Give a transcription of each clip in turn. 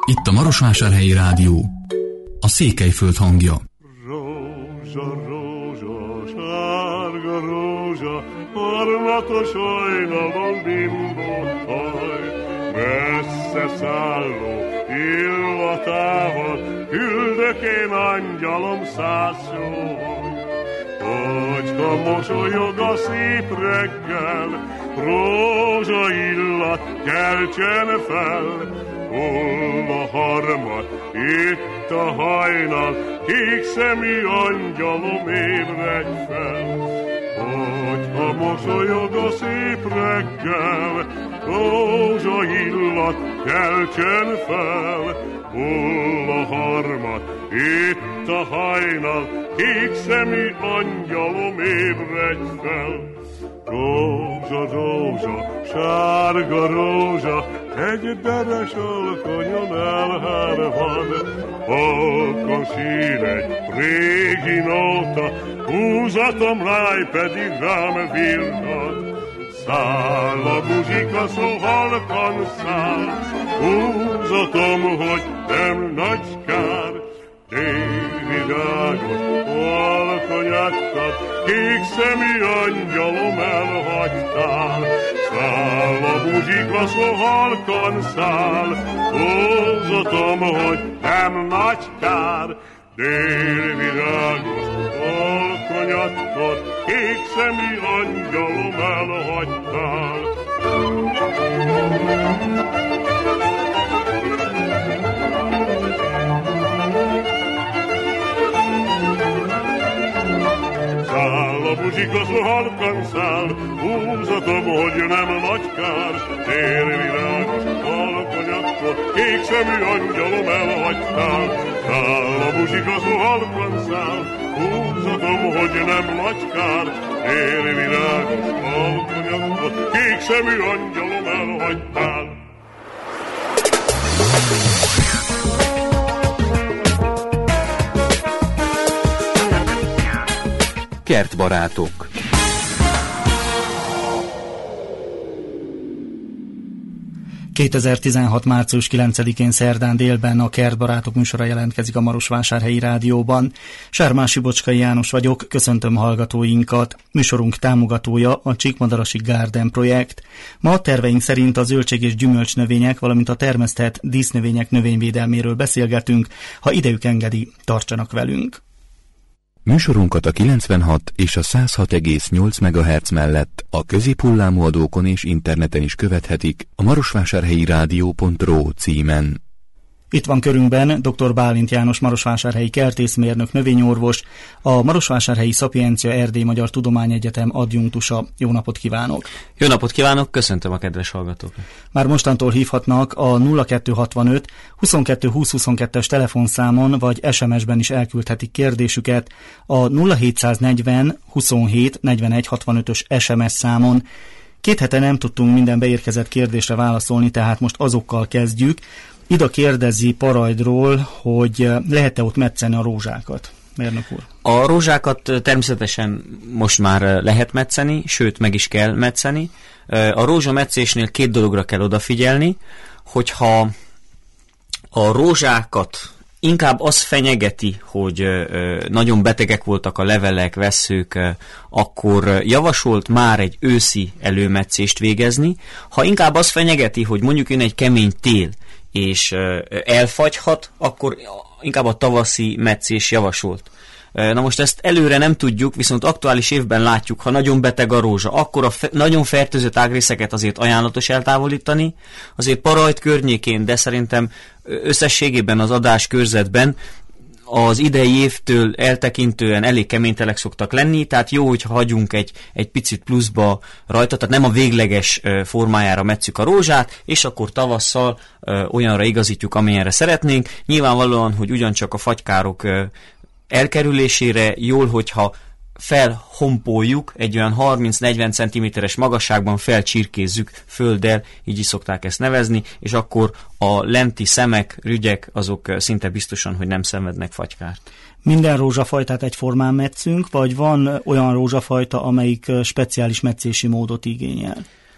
Itt a Marosvásárhelyi Rádió, a Székelyföld hangja. Rózsa, rózsa, sárga rózsa, harmatos hajnalon bimbóhaj, messze szálló illatával küldök én angyalom száz sóhaj. Hogyha mosolyog a szép reggel, rózsa illat keltsen fel, hol a harmad, itt a hajnal, kék szemű angyalom ébredj fel. Hogyha mosolyog a szép reggel, rózsa illat keltsen fel, hol a harmad, itt a hajnal, kék szemű angyalom ébredj fel. Rózsa, rózsa, sárga rózsa, egy deres alkonyon elhárvad. Halkan sír egy régi nóta, húzatom ráj pedig rám virrad. Száll a muzsika, szó halkan száll, húzatom, hogy nem nagy kár. Térvirágos alkonyattad, kék szemű angyalom elhagytál. Száll a muzsika, szó halkan száll, húzatom, hogy nem nagy kár. Térvirágos alkonyattad, kék szemű angyalom elhagytál. Száll a muzsika, szó halkan száll, húzatom, hogy nem nagy kár. Térvirágos alkonyattad, kék szemű angyalom elhagytál. Száll a muzsika, szó halkan száll, húzatom, hogy nem nagy kár. Térvirágos alkonyattad, kék szemű angyalom elhagytál. Kertbarátok. ...2016. március 9-én szerdán délben a Kertbarátok műsora jelentkezik a Marosvásárhelyi Rádióban. Sármási Bocskai János vagyok, köszöntöm hallgatóinkat. Műsorunk támogatója a Csíkmadarasi Garden projekt. Ma a terveink szerint a zöldség és gyümölcsnövények, valamint a termesztett dísznövények növényvédelméről beszélgetünk. Ha idejük engedi, tartsanak velünk. Műsorunkat a 96 és a 106,8 MHz mellett a középhullámú adókon és interneten is követhetik a marosvásárhelyirádió.ro címen. Itt van körünkben dr. Bálint János marosvásárhelyi kertészmérnök, növényorvos, a Marosvásárhelyi Szapiencia Erdély Magyar Tudományegyetem adjunktusa. Jó napot kívánok! Jó napot kívánok, köszöntöm a kedves hallgatókat! Már mostantól hívhatnak a 0265 22 20 22-es telefonszámon, vagy SMS-ben is elküldhetik kérdésüket a 0740 27 41 65-ös SMS számon. 2 hete nem tudtunk minden beérkezett kérdésre válaszolni, tehát most azokkal kezdjük. Ida kérdezi Parajdról, hogy lehet-e ott metszeni a rózsákat, mérnök úr? A rózsákat természetesen most már lehet metszeni, sőt meg is kell metszeni. A rózsametszésnél 2 dologra kell odafigyelni, hogyha a rózsákat inkább az fenyegeti, hogy nagyon betegek voltak a levelek, vesszők, akkor javasolt már egy őszi előmetszést végezni. Ha inkább az fenyegeti, hogy mondjuk jön egy kemény tél, és elfagyhat, akkor inkább a tavaszi metszés javasolt. Na most ezt előre nem tudjuk, viszont aktuális évben látjuk, ha nagyon beteg a rózsa, akkor a nagyon fertőzött ágrészeket azért ajánlatos eltávolítani. Azért Parajd környékén, de szerintem összességében az adáskörzetben az idei évtől eltekintően elég kemény telek szoktak lenni, tehát jó, hogyha hagyunk egy picit pluszba rajta, tehát nem a végleges formájára metszük a rózsát, és akkor tavasszal olyanra igazítjuk, amilyenre szeretnénk. Nyilvánvalóan, hogy ugyancsak a fagykárok elkerülésére jól, hogyha felhompoljuk, egy olyan 30-40 cm-es magasságban felcsirkézzük földdel, így is szokták ezt nevezni, és akkor a lenti szemek, rügyek, azok szinte biztosan, hogy nem szenvednek fagykárt. Minden rózsafajtát egyformán metszünk, vagy van olyan rózsafajta, amelyik speciális metszési módot igényel?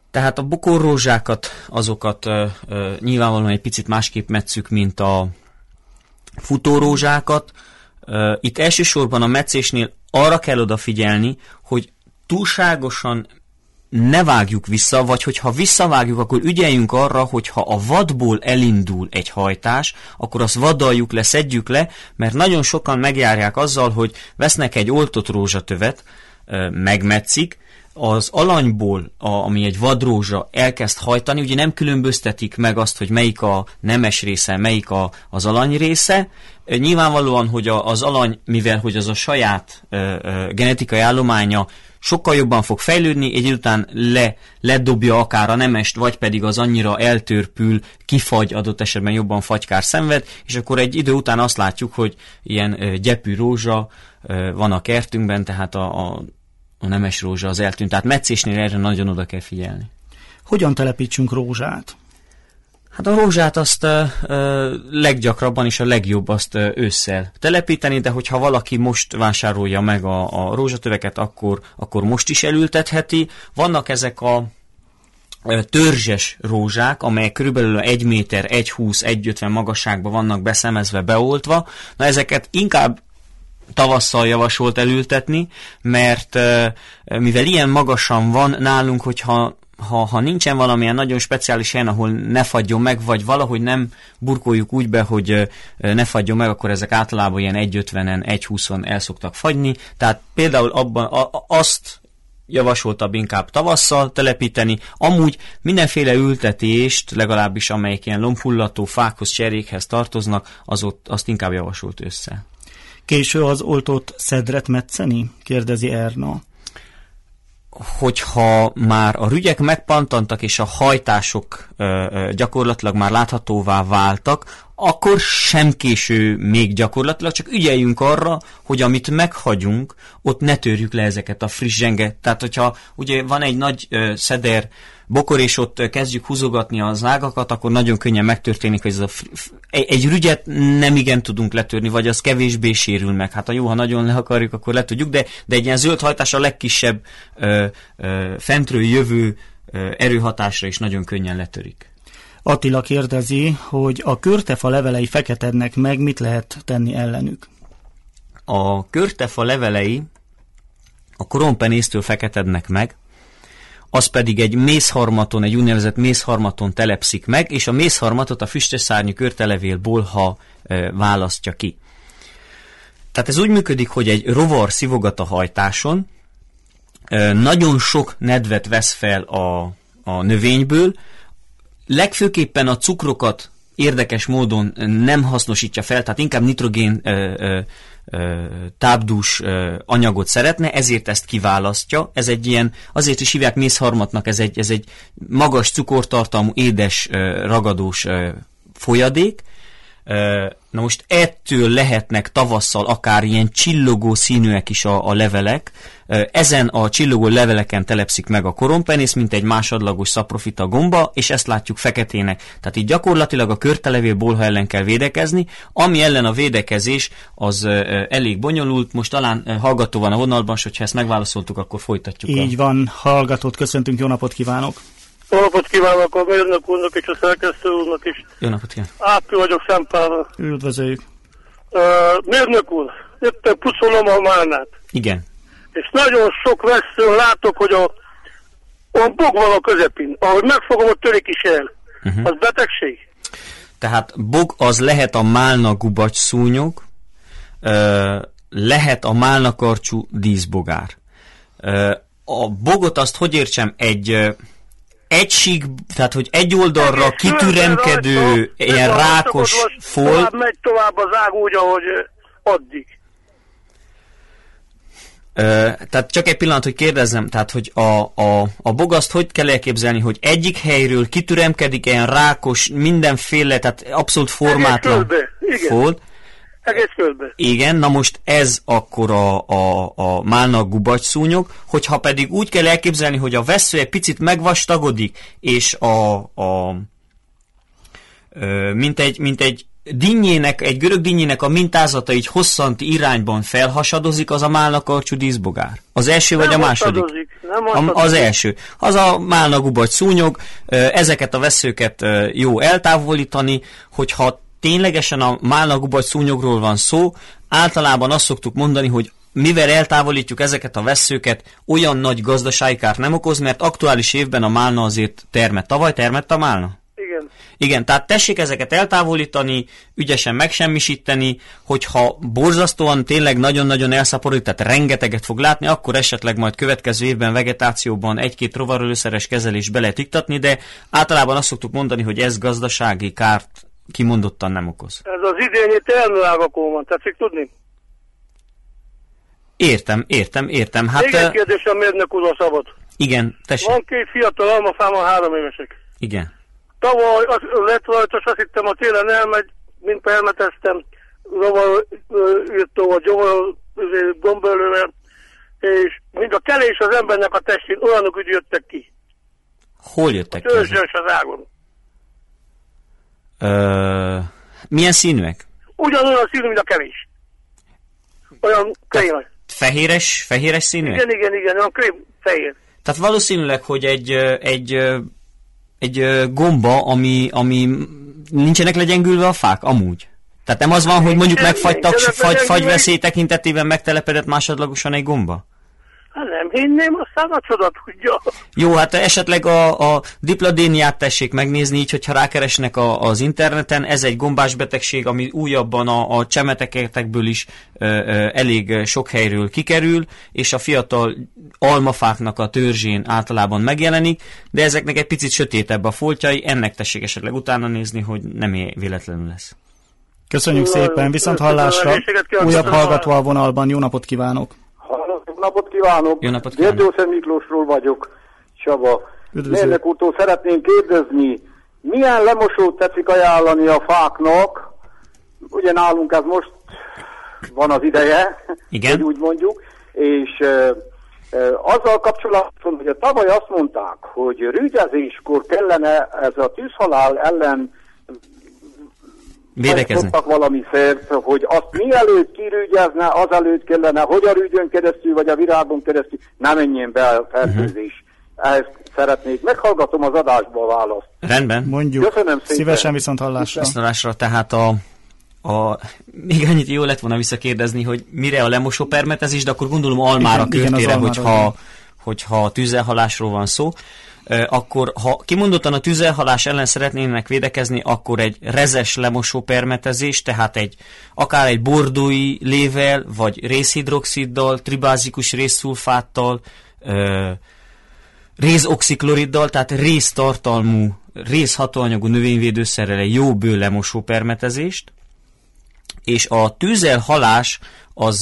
Tehát a bokorrózsákat, azokat nyilvánvalóan egy picit másképp metszük, mint a futórózsákat. Itt elsősorban a metszésnél arra kell odafigyelni, hogy túlságosan ne vágjuk vissza, vagy hogyha visszavágjuk, akkor ügyeljünk arra, hogyha a vadból elindul egy hajtás, akkor azt vaddaljuk le, szedjük le, mert nagyon sokan megjárják azzal, hogy vesznek egy oltott rózsatövet, megmetszik, az alanyból, ami egy vadrózsa, elkezd hajtani, ugye nem különböztetik meg azt, hogy melyik a nemes része, melyik az alany része. Nyilvánvalóan, hogy az alany, mivel hogy az a saját genetikai állománya sokkal jobban fog fejlődni, egy idő után ledobja akár a nemest, vagy pedig az annyira eltörpül, kifagy, adott esetben jobban fagykár szenved, és akkor egy idő után azt látjuk, hogy ilyen gyepű rózsa van a kertünkben, tehát a nemes rózsa az eltűnt. Tehát metszésnél erre nagyon oda kell figyelni. Hogyan telepítsünk rózsát? Hát a rózsát azt leggyakrabban és a legjobb azt ősszel telepíteni, de hogyha valaki most vásárolja meg a rózsatöveket, akkor most is elültetheti. Vannak ezek a törzses rózsák, amelyek körülbelül 1 méter, 1,20, 1,50 magasságban vannak beszemezve, beoltva. Na ezeket inkább tavasszal javasolt elültetni, mert mivel ilyen magasan van nálunk, hogyha ha nincsen valamilyen nagyon speciális helyen, ahol ne fagyjon meg, vagy valahogy nem burkoljuk úgy be, hogy ne fagyjon meg, akkor ezek általában ilyen 1,50-en, 1,20-on el szoktak fagyni. Tehát például abban azt javasoltabb inkább tavasszal telepíteni. Amúgy mindenféle ültetést, legalábbis amelyik ilyen lombhullató fákhoz, cserjékhez tartoznak, azt inkább javasolt ősszel. Késő az oltott szedret metszeni? Kérdezi Erna. Hogyha már a rügyek megpantantak, és a hajtások gyakorlatilag már láthatóvá váltak, akkor sem késő még gyakorlatilag, csak ügyeljünk arra, hogy amit meghagyunk, ott ne törjük le ezeket a friss zsenget. Tehát, hogyha ugye van egy nagy szeder bokor, és ott kezdjük húzogatni az ágakat, akkor nagyon könnyen megtörténik, hogy egy rügyet nem igen tudunk letörni, vagy az kevésbé sérül meg. Hát jó, ha nagyon le akarjuk, akkor le tudjuk, de egy ilyen zöld hajtás a legkisebb fentről jövő erőhatásra is nagyon könnyen letörik. Attila kérdezi, hogy a körtefa levelei feketednek meg, mit lehet tenni ellenük? A körtefa levelei a koronpenésztől feketednek meg, az pedig egy mészharmaton, egy úgynevezett mészharmaton telepszik meg, és a mészharmatot a füsteszárnyú körtelevél bolha választja ki. Tehát ez úgy működik, hogy egy rovar szivogat a hajtáson, nagyon sok nedvet vesz fel a növényből, legfőképpen a cukrokat érdekes módon nem hasznosítja fel, tehát inkább nitrogén tápdús anyagot szeretne, ezért ezt kiválasztja. Ez egy ilyen, azért is hívják mészharmatnak, ez egy magas cukortartalmú, édes, ragadós folyadék. Na most ettől lehetnek tavasszal akár ilyen csillogó színűek is a levelek. Ezen a csillogó leveleken telepszik meg a koronpenész, mint egy másodlagos szaprofita gomba, és ezt látjuk feketének. Tehát így gyakorlatilag a körtelevél bolha ellen kell védekezni, ami ellen a védekezés az elég bonyolult. Most talán hallgató van a vonalban, és hogyha ezt megválaszoltuk, akkor folytatjuk. Így van, hallgatót köszöntünk, jó napot kívánok! Jó napot kívánok a mérnök úrnak és a szerkesztő úrnak is. Jó napot kívánok! Ápti vagyok Szempára. Üdvözöljük! Mérnök úr, éppen puszolom a málnát. Igen. És nagyon sok veszőn látok, hogy a bog van a közepén. Ahogy megfogom, ott törik is el. Az betegség? Tehát bog az lehet a málna gubacs szúnyog, lehet a málnakarcsú díszbogár. A bogot azt hogy értsem, tehát hogy egy oldalra kitüremkedő, ilyen rákos folt. Megy tovább az ág úgy, ahogy addig. Tehát csak egy pillanat, hogy kérdezzem, tehát hogy a bogaszt hogy kell elképzelni, hogy egyik helyről kitüremkedik ilyen rákos, mindenféle, tehát abszolút formátlan folt. Egész földbe. Igen, na most ez akkor a málna gubacs szúnyog, hogyha pedig úgy kell elképzelni, hogy a vessző egy picit megvastagodik, és mint egy dinnyének, egy görög dinnyének a mintázata így hosszanti irányban felhasadozik, az a málnakarcsú díszbogár. Az első vagy a második? Az első. Az a málnagubagy szúnyog, ezeket a veszőket jó eltávolítani, hogyha ténylegesen a málnagubagy szúnyogról van szó, általában azt szoktuk mondani, hogy mivel eltávolítjuk ezeket a vesszőket, olyan nagy gazdasági kárt nem okoz, mert aktuális évben a málna azért termett. Tavaly termett a málna? Igen, tehát tessék ezeket eltávolítani, ügyesen megsemmisíteni, hogyha borzasztóan tényleg nagyon-nagyon elszaporít, tehát rengeteget fog látni, akkor esetleg majd következő évben vegetációban egy-két rovarölőszeres kezelést be lehet iktatni, de általában azt szoktuk mondani, hogy ez gazdasági kárt kimondottan nem okoz. Ez az idényi termőágakon van, tetszik tudni? Értem. Hát, még egy kérdésem, mérnök úr, a szabad. Igen, tessék. Van 2 fiatal almafáma, 3 évesek. Igen. Tavaly lett rajtos, azt hittem a télen elmegy, mint permeteztem, rovarírtó vagy gombölővel, és mind a kelés az embernek a testén olyanok úgy jöttek ki. Hol jöttek ki? Törzsös az ágon. Milyen színűek? Ugyanolyan színű, mint a kelés. Olyan krém. Fehéres színűek? Igen, olyan krém fehér. Tehát valószínűleg, hogy egy gomba, ami nincsenek legyengülve a fák, amúgy. Tehát nem az van, hogy mondjuk megfagytak, fagyveszély tekintetében megtelepedett másodlagosan egy gomba? Hát nem hinném, aztán a csoda tudja. Jó, hát esetleg a dipladéniát tessék megnézni, így, hogyha rákeresnek az interneten, ez egy gombás betegség, ami újabban a csemeteketekből is elég sok helyről kikerül, és a fiatal almafáknak a törzsén általában megjelenik, de ezeknek egy picit sötétebb a foltjai, ennek tessék esetleg utána nézni, hogy nem véletlenül lesz. Köszönjük szépen, viszont hallásra. Újabb hallgató a vonalban, jó napot kívánok! Jó napot kívánok! Jó napot kívánok! Györgyószer Miklósról vagyok, Csaba. Mérnök úrtól szeretném kérdezni, milyen lemosót tetszik ajánlani a fáknak? Ugye nálunk ez most van az ideje, hogy úgy mondjuk, és azzal kapcsolatban, hogy tavaly azt mondták, hogy rügyezéskor kellene ez a tűzhalál ellen védekezni. Valami szert, hogy azt mielőtt kirügyezne, azelőtt kellene, hogy a rügyön keresztül, vagy a virágon keresztül, nem menjen be a fertőzés. Ehhez szeretnék. Meghallgatom az adásba a választ. Rendben. Mondjuk. Köszönöm szépen. Szívesen viszont hallásra. Viszontlátásra, tehát még annyit jó lett volna visszakérdezni, hogy mire a lemosó permetezés, de akkor gondolom almára körtére, hogyha tűzelhalásról van szó. Akkor ha kimondottan a tüzelhalás ellen szeretnének védekezni, akkor egy rezes lemosó permetezés, tehát akár egy bordói lével, vagy rézhidroxiddal, tribázikus rézszulfáttal, rézoxikloriddal, tehát réztartalmú, rézhatóanyagú növényvédőszerrel egy jó bő lemosó permetezést, és a tüzelhalás az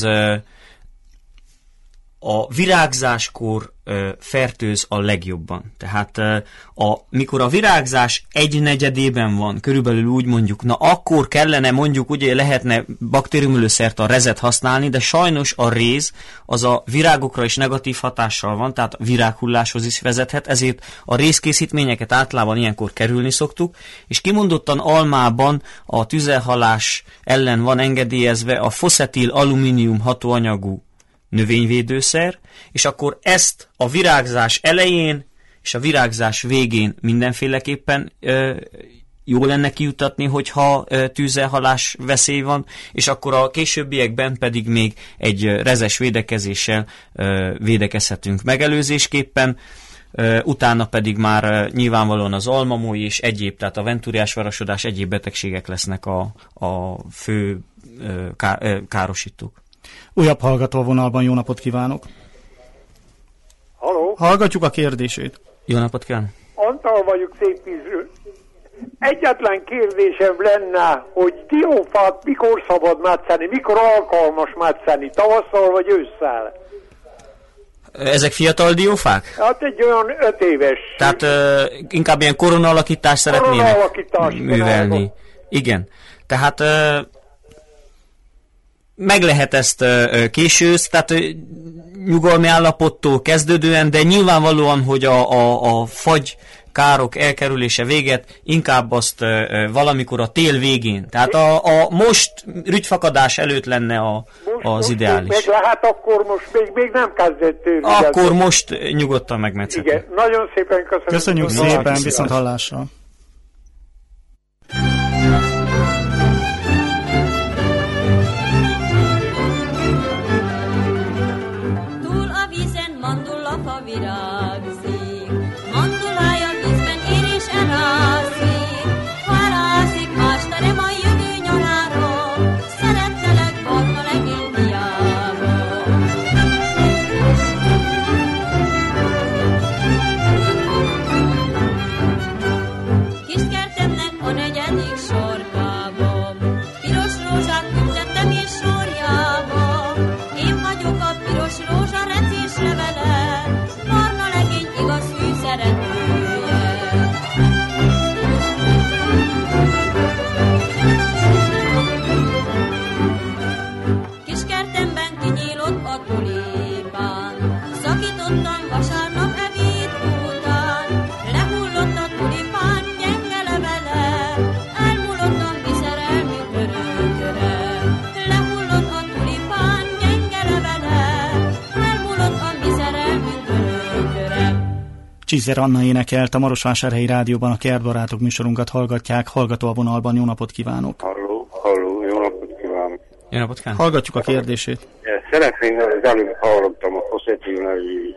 a virágzáskor fertőz a legjobban. Tehát mikor a virágzás 1/4 van, körülbelül úgy mondjuk, na akkor kellene mondjuk, ugye lehetne baktériumölőszert, a rezet használni, de sajnos a réz az a virágokra is negatív hatással van, tehát a virághulláshoz is vezethet, ezért a rézkészítményeket általában ilyenkor kerülni szoktuk, és kimondottan almában a tüzelhalás ellen van engedélyezve a foszetil alumínium hatóanyagú növényvédőszer, és akkor ezt a virágzás elején és a virágzás végén mindenféleképpen jó lenne kijutatni, hogyha tűzelhalás veszély van, és akkor a későbbiekben pedig még egy rezes védekezéssel védekezhetünk megelőzésképpen, utána pedig már nyilvánvalóan az almamói és egyéb, tehát a ventúriás varasodás, egyéb betegségek lesznek a fő károsítók. Újabb hallgató vonalban, jó napot kívánok! Halló? Hallgatjuk a kérdését. Jó napot kívánok! Antal vagyok Szépvízről. Egyetlen kérdésem lenne, hogy diófát mikor szabad metszeni, mikor alkalmas metszeni, tavasszal vagy ősszel? Ezek fiatal diófák? Hát egy olyan 5 éves. Tehát inkább ilyen koronaalakítást szeretnének művelni. Igen. Tehát meg lehet ezt késősz, tehát nyugalmi állapottól kezdődően, de nyilvánvalóan, hogy a fagy károk elkerülése véget, inkább azt valamikor a tél végén. Tehát a most rügyfakadás előtt lenne az ideális. Meg lehet, akkor most még nem kezdett tőle. Akkor most nyugodtan megmetszhető. Igen, nagyon szépen köszönöm. Köszönjük szépen, viszont hallásra. Túl a vízen mandulafa virágzik, mandulája vízben ér és elászik, halászik mástere a jövő nyarára, szerettelek barna legény hiába. Kiskertemnek a negyedik sorkában, piros rózsát ültettem és sorjába, én vagyok a piros rózsa recés levele, barna legény igaz hű szeretője. Kiskertemben kinyílott a tulipán, szakítottam vasárnap ebéd után, lehullott a tulipán gyenge levele, elmúlottam mi szerelmünk örökre. Lehullott a tulipán gyenge levele, elmúlott a mi szerelmünk örökre. Csizer Anna énekelt, a Marosvásárhelyi Rádióban a Kertbarátok műsorunkat hallgatják, hallgató a vonalban, jó napot kívánok! Halló, jó napot kívánok! Jó napot kívánok! Hallgatjuk a kérdését. Szeretném, az előbb hallottam a Foszetti nevű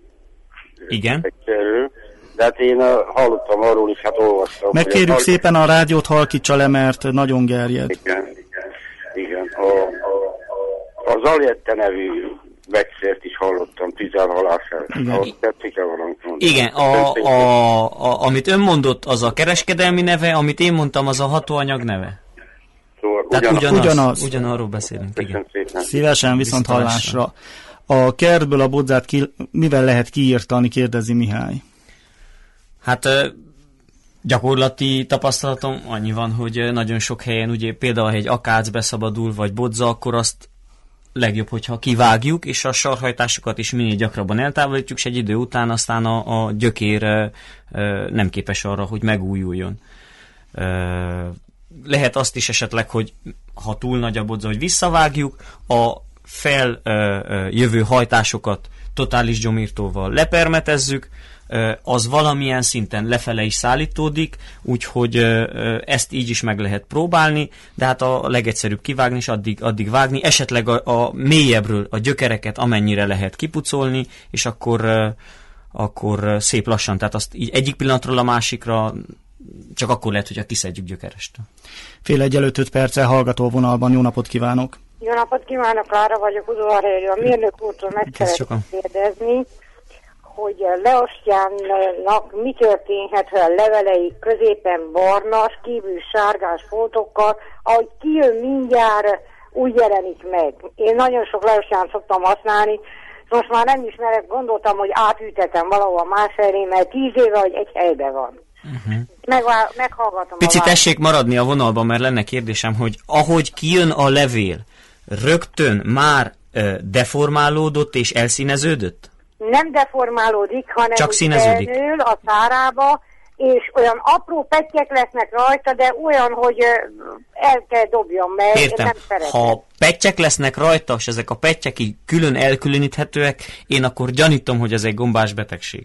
Igen. de hát én hallottam arról is, hát olvastam. Megkérjük szépen a rádiót halkítsa le, mert nagyon gerjed. Igen. Az Aljette nevű vegyszert is hallottam, tüzelhalását. Tetszik-e valamit mondani? Igen, amit ön mondott, az a kereskedelmi neve, amit én mondtam, az a hatóanyag neve. Szóval ugyanaz. Ugyanarról beszélünk. Igen. Szívesen, viszont hallásra. A kertből a bodzát mivel lehet kiírtani, kérdezi Mihály. Hát gyakorlati tapasztalatom annyi van, hogy nagyon sok helyen, ugye például, ha egy akác beszabadul, vagy bodza, akkor azt legjobb, hogyha kivágjuk, és a sarhajtásokat is minél gyakrabban eltávolítjuk, és egy idő után aztán a gyökér nem képes arra, hogy megújuljon. Lehet azt is esetleg, hogy ha túl nagy a bodza, hogy visszavágjuk, a feljövő hajtásokat totális gyomírtóval lepermetezzük, az valamilyen szinten lefele is szállítódik, úgyhogy ezt így is meg lehet próbálni, de hát a legegyszerűbb kivágni, és addig vágni, esetleg a mélyebbről a gyökereket amennyire lehet kipucolni, és akkor szép lassan, tehát azt így egyik pillanatról a másikra csak akkor lehet, hogyha kiszedjük gyökerestől. Fél egy előtt 5 perccel hallgató vonalban, jó napot kívánok! Jó napot kívánok, Klára vagyok, udvarhelyről. A mérnök úrtól meg szeretném kérdezni, hogy Leosztyánnak mi történhet, ha a levelei középen barnas, kívül sárgás foltokkal, ahogy kijön mindjárt, úgy jelenik meg. Én nagyon sok Leosztyánt szoktam használni, most már nem ismerek, gondoltam, hogy átültetem valahol más helyre, mert 10 éve, hogy egy helyben van. Meghallgatom. Picit tessék maradni a vonalban, mert lenne kérdésem, hogy ahogy kijön a levél, rögtön már deformálódott és elszíneződött? Nem deformálódik, hanem csak színeződik. Belnől a szárába, és olyan apró pettyek lesznek rajta, de olyan, hogy el kell dobjam, mert értem. Nem szeretem. Ha pettyek lesznek rajta, és ezek a pettyek így külön elkülöníthetőek, én akkor gyanítom, hogy ez egy gombás betegség.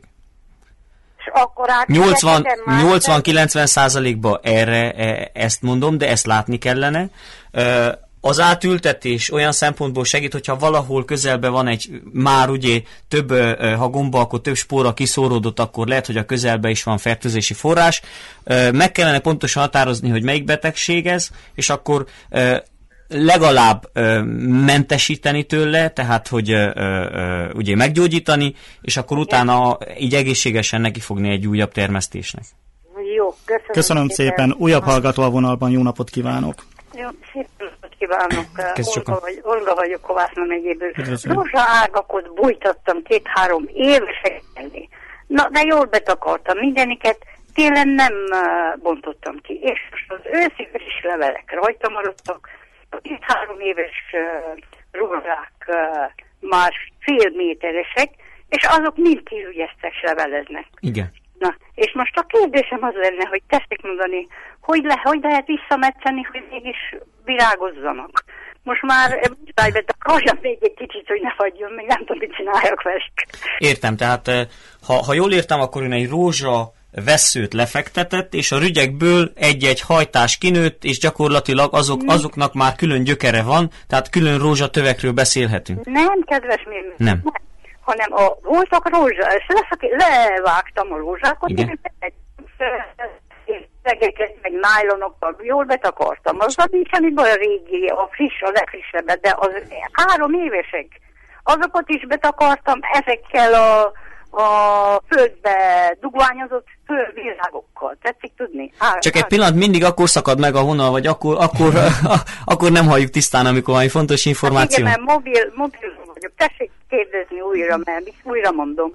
80-90%-ban erre ezt mondom, de ezt látni kellene. Az átültetés olyan szempontból segít, hogyha valahol közelben van egy, már ugye több, ha gomba, akkor több spóra kiszóródott, akkor lehet, hogy a közelben is van fertőzési forrás. Meg kellene pontosan határozni, hogy melyik betegség ez, és akkor legalább mentesíteni tőle, tehát hogy ugye meggyógyítani, és akkor utána így egészségesen nekifogni egy újabb termesztésnek. Jó, köszönöm szépen. Újabb hallgató a vonalban, jó napot kívánok! Jó, szép napot kívánok! Olga vagyok Kovászna megyéből. Rózsa ágakat bújtattam 2-3 évesek elé. Na, de jól betakartam mindeniket, télen nem bontottam ki. És az őszi friss levelek rajta maradtak, a 2-3 éves rózsák már fél méteresek, és azok mind kiügyeztek leveleznek. Igen. Na, és most a kérdésem az lenne, hogy tessék mondani, hogy lehet visszametszeni, hogy mégis virágozzanak. Most már akarjam még egy kicsit, hogy ne fagyjon, még nem tudom, mit csináljak velük. Értem, tehát ha jól értem, akkor ön egy rózsa vesszőt lefektetett, és a rügyekből egy-egy hajtás kinőtt, és gyakorlatilag azoknak már külön gyökere van, tehát külön rózsatövekről beszélhetünk. Nem, kedves mérnök. Nem. Hanem voltak rózsa, és levágtam a rózsákat, és meg nájlonokkal jól betakartam. Az nincs semmiből a régi, a friss, a legfrissebbet, de az 3 évesek. Azokat is betakartam ezekkel a földbe dugványozott földvirágokkal. Tetszik tudni? Csak egy pillanat, mindig akkor szakad meg a vonal, vagy akkor nem halljuk tisztán, amikor valami fontos információ. Igen, mert mobil vagyok. Tessék kérdezni újra, mert újra mondom.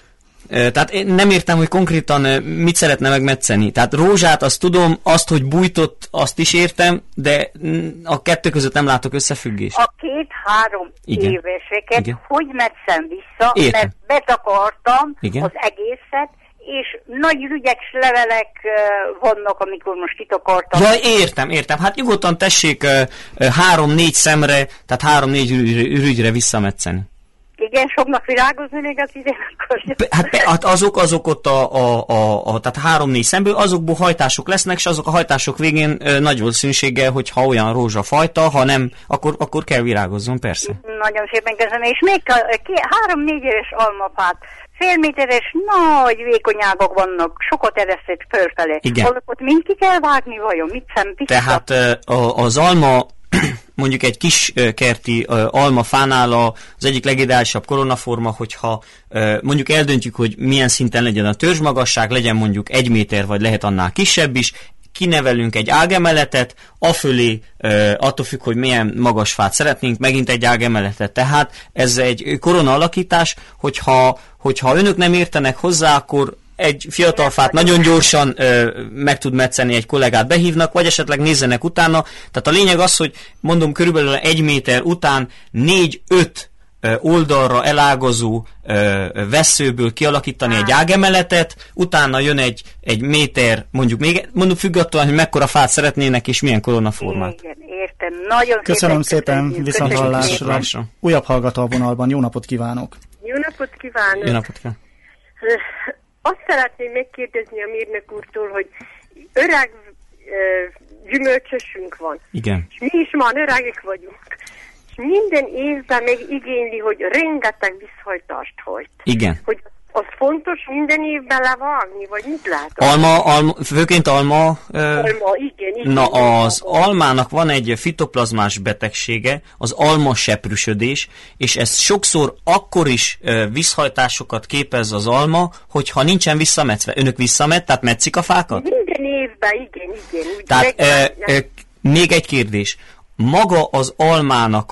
Tehát én nem értem, hogy konkrétan mit szeretne megmetszeni. Tehát rózsát azt tudom, azt, hogy bújtott, azt is értem, de a kettő között nem látok összefüggést. A 2-3 éveseket hogy metszem vissza, mert betakartam az egészet, és nagy rügyek levelek vannak, amikor most kitakartam. Ja, értem. Hát nyugodtan tessék 3-4 szemre, tehát 3-4 rügyre visszametszeni. Igen, soknak virágozni még az idén akkor. Hát azok ott tehát 3-4 szemből, azokból hajtások lesznek, és azok a hajtások végén nagy valószínűséggel, hogyha olyan rózsafajta, ha nem, akkor kell virágozzon, persze. Nagyon szépen köszönöm, és még 3-4 éves almafát, fél méteres nagy vékony ágak vannak, sokat eresztett fölfele. Igen. Azokat mind ki kell vágni, vajon? Mit szem vissza? Tehát az alma, mondjuk egy kis kerti almafánál az egyik legideálisabb koronaforma, hogyha mondjuk eldöntjük, hogy milyen szinten legyen a törzsmagasság, legyen mondjuk 1 méter, vagy lehet annál kisebb is, kinevelünk egy ágemeletet, afölé, attól függ, hogy milyen magas fát szeretnénk, megint egy ágemeletet. Tehát ez egy korona alakítás, hogyha önök nem értenek hozzá, akkor egy fiatal fát nagyon gyorsan meg tud metszeni, egy kollégát behívnak, vagy esetleg nézzenek utána. Tehát a lényeg az, hogy mondom, körülbelül 1 méter után 4-5 oldalra elágazó vesszőből kialakítani egy ágemeletet, utána jön egy méter, mondjuk függetlenül, hogy mekkora fát szeretnének, és milyen koronaformát. Igen, értem. Nagyon köszönöm szépen, viszonthallásra. Újabb hallgató a vonalban, jó napot kívánok! Jó napot kívánok! Jó napot kívánok! Azt szeretném megkérdezni a mérnök úrtól, hogy öreg gyümölcsösünk van. Igen. És mi is már öregek vagyunk. És minden évben megigényli, hogy rengeteg visszhajtást hajt. Igen. Hogy az fontos minden évben levágni, vagy mit lehet? Főként alma. Igen. Na, az almának van egy fitoplazmás betegsége, az almaseprűsödés, és ez sokszor akkor is visszhajtásokat képez az alma, hogyha nincsen visszametszve. Önök visszamet, tehát metszik a fákat? Minden évben, igen. Tehát még egy kérdés. Maga az almának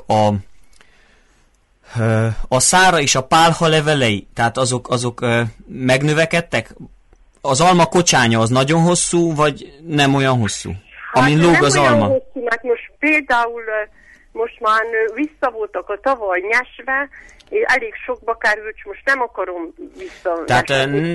a szára és a pálha levelei, tehát azok megnövekedtek? Az alma kocsánya az nagyon hosszú, vagy nem olyan hosszú? Amin lóg az alma? Hosszú, mert most például most már vissza voltak a tavaly nyesve, elég sokba került, most nem akarom vissza. Tehát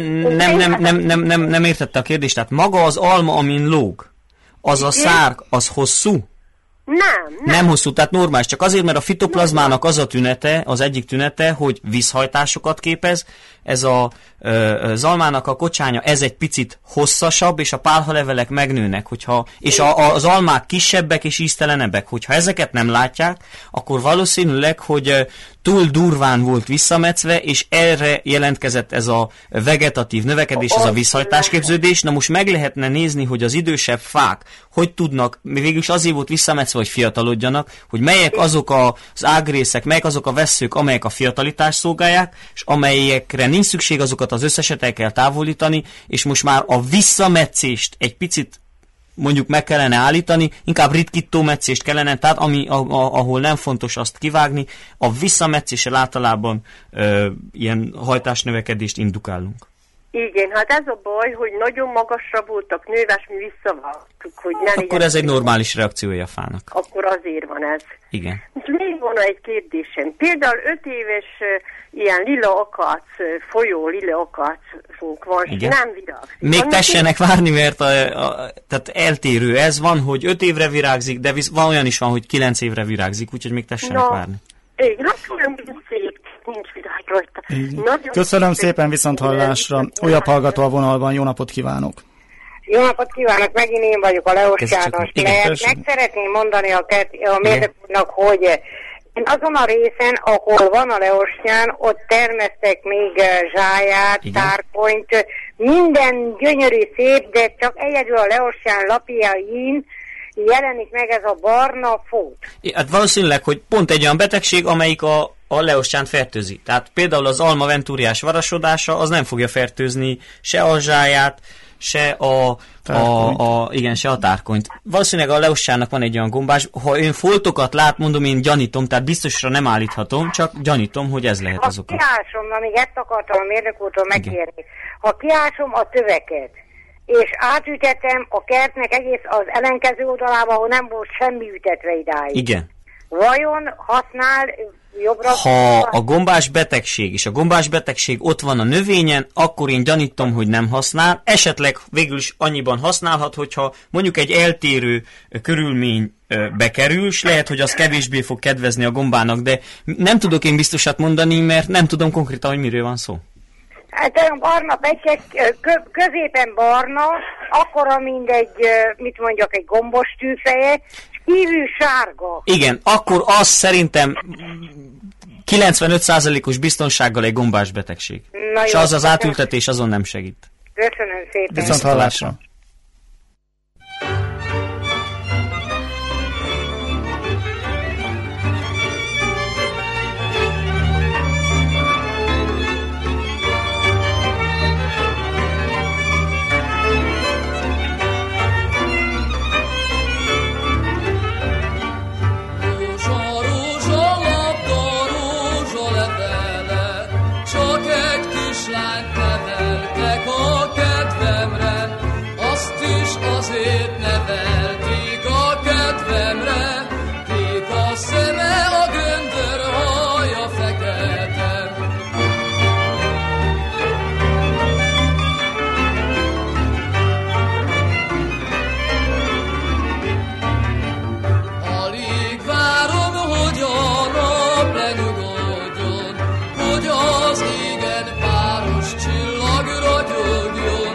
nem értette a kérdést. Tehát maga az alma, amin lóg, az a szár, az hosszú? Nem hosszú, tehát normális, csak azért, mert a fitoplazmának az a tünete, az egyik tünete, hogy vízhajtásokat képez, ez az almának a kocsánya, ez egy picit hosszasabb, és a pálhalevelek megnőnek, és az almák kisebbek és íztelenebbek. Hogyha ezeket nem látják, akkor valószínűleg, hogy túl durván volt visszametszve, és erre jelentkezett ez a vegetatív növekedés, ez a vízhajtásképződés. Na most meg lehetne nézni, hogy az idősebb fák hogy tudnak, végülis azért volt visszametszve, hogy fiatalodjanak, hogy melyek azok az ágrészek, melyek azok a vesszők, amelyek a fiatalitást szolgálják, és amelyekre nincs szükség, azokat az összeset el kell távolítani, és most már a visszametszést egy picit mondjuk meg kellene állítani, inkább ritkító metszést kellene, tehát ahol nem fontos azt kivágni, a visszametszéssel általában ilyen hajtásnövekedést indukálunk. Igen, hát ez a baj, hogy nagyon magasra voltak nőve, és mi visszavágtuk, hogy ne legyen. Akkor ez egy normális reakciója a fának. Akkor azért van ez. Igen. Még volna egy kérdésem. Például 5 éves ilyen lila akác, folyó lila akácunk van, és nem virágzik. Még tessenek várni, mert tehát eltérő ez van, hogy 5 évre virágzik, de van olyan is van, hogy 9 évre virágzik, úgyhogy még tessenek várni. Igen, hát olyan szép, nincs virág rajta. Köszönöm szépen, viszont hallásra. Újabb hallgató a vonalban, jó napot kívánok! Jó napot kívánok, megint én vagyok, a Leos János. Meg szeretném mondani a mérnök úrnak, hogy én azon a részen, ahol van a Leostyán, ott termesztek még zsáját, tárkonyt, minden gyönyörű szép, de csak egyedül a Leostyán lapjain jelenik meg ez a barna fót. Hát valószínűleg, hogy pont egy olyan betegség, amelyik a leostyánt fertőzi. Tehát például az alma ventúriás varasodása, az nem fogja fertőzni se a zsáját, se a tárkonyt. Valószínűleg a leostyának van egy olyan gombás, ha ön foltokat lát, mondom, én gyanítom, tehát biztosra nem állíthatom, csak gyanítom, hogy ez lehet az oka. Ha kiásom, amíg ezt akartam a mérnök úrtól megkérni, ha kiásom a töveket, és átütetem a kertnek egész az ellenkező oldalába, ahol nem volt semmi ütetve idáig. Igen. Vajon használ jobbra? Ha a gombás betegség, és a gombás betegség ott van a növényen, akkor én gyanítom, hogy nem használ. Esetleg végül is annyiban használhat, hogyha mondjuk egy eltérő körülmény bekerül, és lehet, hogy az kevésbé fog kedvezni a gombának, de nem tudok én biztosat mondani, mert nem tudom konkrétan, hogy miről van szó. Hát olyan barna pecsek, középen barna, akkora, mint egy gombos tűfeje, kívül sárga. Igen, akkor az szerintem 95%-os biztonsággal egy gombás betegség. Na és jó, az átültetés azon nem segít. Köszönöm szépen. Viszont hallásra. Azért nevelték a kedvemre, kék a szeme, a göndör haja fekete. Alig várom, hogy a nap lenyugodjon, hogy az égen páros csillag ragyogjon,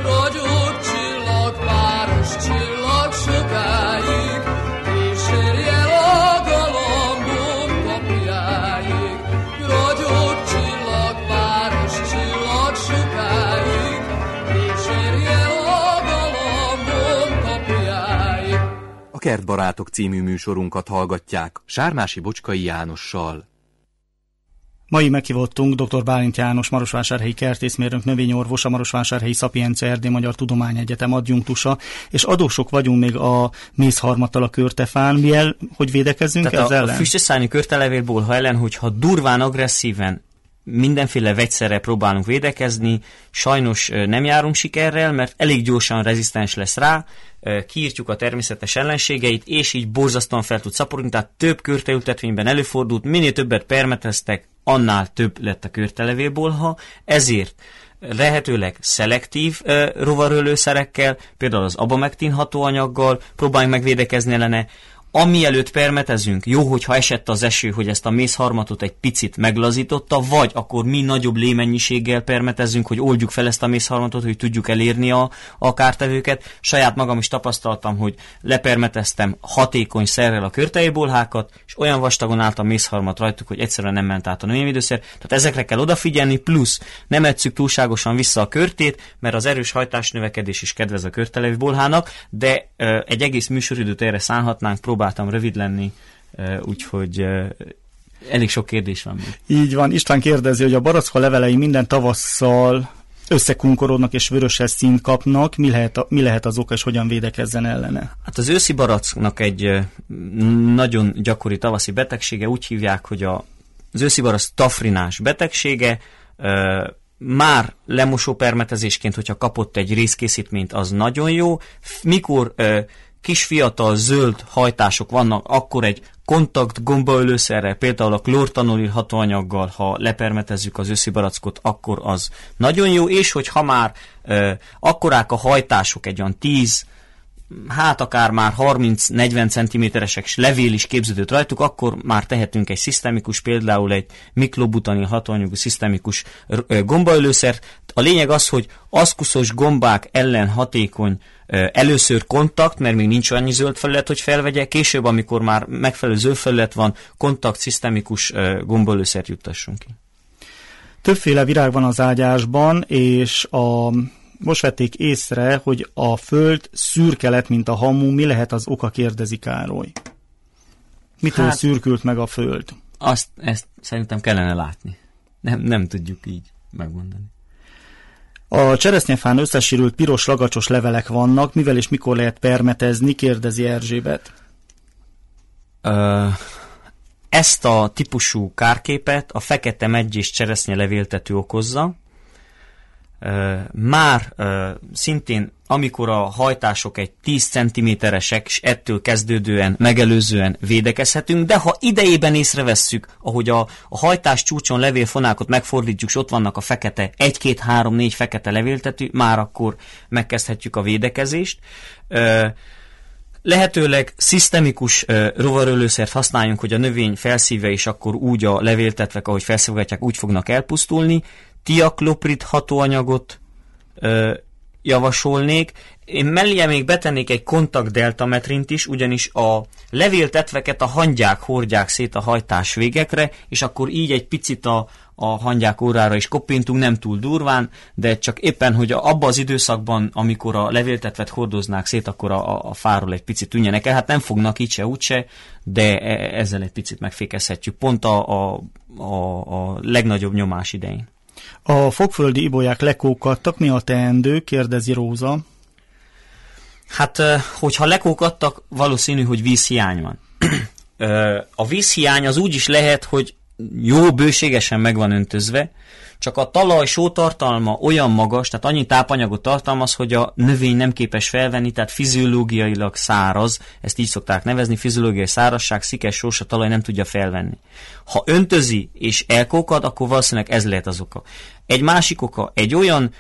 csillag sokáig, kísérje a galambom kapjáig. Ragyog csillag, páros csillag sokáig, kísérje a galambom kapjáig. A Kertbarátok című műsorunkat hallgatják Sármási Bocskai Jánossal. Mai meghívottunk dr. Bálint János, marosvásárhelyi kertészmérnök, növényorvos, a Marosvásárhelyi Szapienza Erdély Magyar Tudományegyetem adjunktusa, és adósok vagyunk még a mézharmattal a körtefán. Miel, hogy védekezzünk tehát ezzel ellen? A füsteszárnyú körtelevélbolha ellen, hogyha durván, agresszíven mindenféle vegyszerrel próbálunk védekezni, sajnos nem járunk sikerrel, mert elég gyorsan rezisztens lesz rá, kiírtjuk a természetes ellenségeit, és így borzasztóan fel tud szaporodni, tehát több körteültetvényben előfordult, minél többet permeteztek, annál több lett a körtelevélbolha, ezért lehetőleg szelektív rovarölőszerekkel, például az abamektin hatóanyaggal próbáljunk megvédekezni ellene. Amielőtt permetezünk, jó, hogyha esett az eső, hogy ezt a mézharmatot egy picit meglazította, vagy akkor mi nagyobb lémennyiséggel permetezünk, hogy oldjuk fel ezt a mézharmatot, hogy tudjuk elérni a kártevőket. Saját magam is tapasztaltam, hogy lepermeteztem hatékony szerrel a körtejébolhákat, és olyan vastagon állt a mézharmat rajtuk, hogy egyszerűen nem ment át a növényvédőszer. Tehát ezekre kell odafigyelni, plusz nem edzük túlságosan vissza a körtét, mert az erős hajtásnövekedés is kedvez a körtelevélbolhának, de egy egész műsoridőt erre szánhatnánk, próbáltam rövid lenni, úgyhogy elég sok kérdés van még. Így van, István kérdezi, hogy a barackfa levelei minden tavasszal összekunkorodnak és vöröses színt kapnak, mi lehet az oka és hogyan védekezzen ellene? Hát az őszi baracknak egy nagyon gyakori tavaszi betegsége, úgy hívják, hogy az őszi barack tafrinás betegsége, már lemosó permetezésként, hogyha kapott egy részkészítményt, az nagyon jó. Mikor kis fiatal zöld hajtások vannak, akkor egy kontakt gombaölőszerrel, például a klórtanolil hatóanyaggal, ha lepermetezzük az őszi barackot, akkor az nagyon jó, és hogyha már akkorák a hajtások, egy olyan 10, hát akár már 30-40 cm-esek levél is képződött rajtuk, akkor már tehetünk egy szisztemikus, például egy miklobutanil hatóanyagú szisztemikus gombaölőszert. A lényeg az, hogy aszkuszos gombák ellen hatékony először kontakt, mert még nincs annyi zöld felület, hogy felvegye, később, amikor már megfelelő zöld felület van, kontakt szisztemikus gombaölőszert juttassunk ki. Többféle virág van az ágyásban, és most vették észre, hogy a föld szürke lett, mint a hamu. Mi lehet az oka, kérdezi Károly. Mitől szürkült meg a föld? Ezt szerintem kellene látni. Nem tudjuk így megmondani. A cseresznyefán összesírült piros lagacsos levelek vannak. Mivel és mikor lehet permetezni, kérdezi Erzsébet. Ezt a típusú kárképet a fekete meggyés cseresznye levéltető okozza. Már szintén, amikor a hajtások egy 10 cm-esek, és ettől kezdődően, megelőzően védekezhetünk, de ha idejében észrevesszük, ahogy a hajtás csúcson levélfonákot megfordítjuk, és ott vannak a fekete, 1, 2, 3, 4 fekete levéltető, már akkor megkezdhetjük a védekezést. Lehetőleg szisztemikus rovarölőszert használjunk, hogy a növény felszíve, és akkor úgy a levéltetvek, ahogy felszívogatják, úgy fognak elpusztulni. Tiakloprid hatóanyagot javasolnék. Én mellé még betennék egy kontaktdeltametrint is, ugyanis a levéltetveket a hangyák hordják szét a hajtás végekre, és akkor így egy picit a hangyák órára is koppintunk, nem túl durván, de csak éppen, hogy abban az időszakban, amikor a levéltetvet hordoznák szét, akkor a fáról egy picit tűnjenek el. Hát nem fognak így se, úgyse, de ezzel egy picit megfékezhetjük, pont a legnagyobb nyomás idején. A fogföldi ibolyák lekókadtak, mi a teendő, kérdezi Róza. Hát, hogyha lekókadtak, valószínű, hogy vízhiány van. A vízhiány az úgy is lehet, hogy jó bőségesen meg van öntözve, csak a talaj sótartalma olyan magas, tehát annyi tápanyagot tartalmaz, hogy a növény nem képes felvenni, tehát fiziológiailag száraz, ezt így szokták nevezni, fiziológiai szárazság, szikes sós, a talaj nem tudja felvenni. Ha öntözi és elkókad, akkor valószínűleg ez lehet az oka. Egy másik oka, egy olyan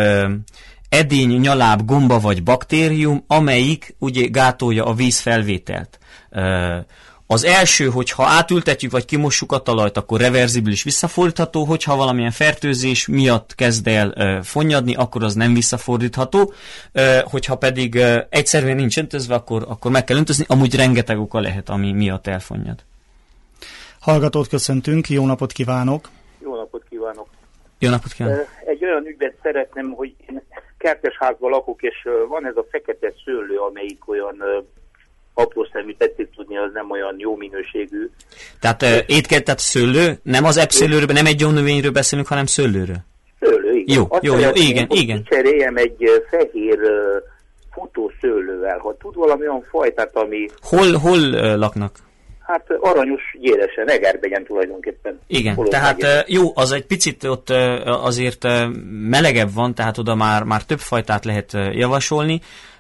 edény, nyaláb, gomba vagy baktérium, amelyik ugye gátolja a vízfelvételt. Az első, hogyha átültetjük, vagy kimossuk a talajt, akkor reverzibilis visszafordítható, hogyha valamilyen fertőzés miatt kezd el fonnyadni, akkor az nem visszafordítható, hogyha pedig egyszerűen nincs öntözve, akkor meg kell öntözni, amúgy rengeteg oka lehet, ami miatt elfonnyad. Hallgatót köszöntünk, jó napot kívánok! Jó napot kívánok! Jó napot kívánok! Egy olyan ügyet szeretném, hogy én kertesházban lakok, és van ez a fekete szőlő, amelyik olyan apró szemű, tették tudni, az nem olyan jó minőségű. Tehát étkeztet szőlő, nem az epszőlőről, nem egy gyomnövényről beszélünk, hanem szőlőről. Szőlő, igen. Jó, igen. Cseréljem egy fehér futószőlővel, ha tud valami olyan fajtát, ami... Hol laknak? Hát aranyos gyéresen, Egerbegyen tulajdonképpen. Igen, tehát jó, az egy picit ott azért melegebb van, tehát oda már több fajtát lehet javasolni.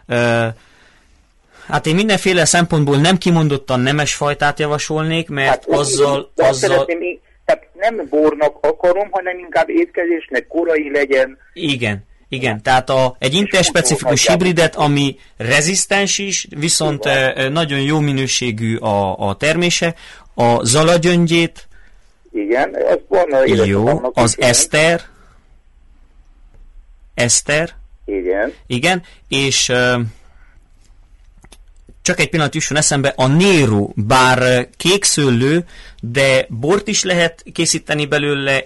Hát én mindenféle szempontból nem kimondottan nemes fajtát javasolnék, mert azzal... Tehát nem bornak akarom, hanem inkább étkezésnek korai legyen. Igen, tehát egy interspecifikus hibridet, ami rezisztens is, viszont nagyon jó minőségű a termése, a zalagyöngyét. Igen, az van. Jó, az Eszter. Igen, és... Csak egy pillanat jusson eszembe, a Nero, bár kékszőlő, de bort is lehet készíteni belőle,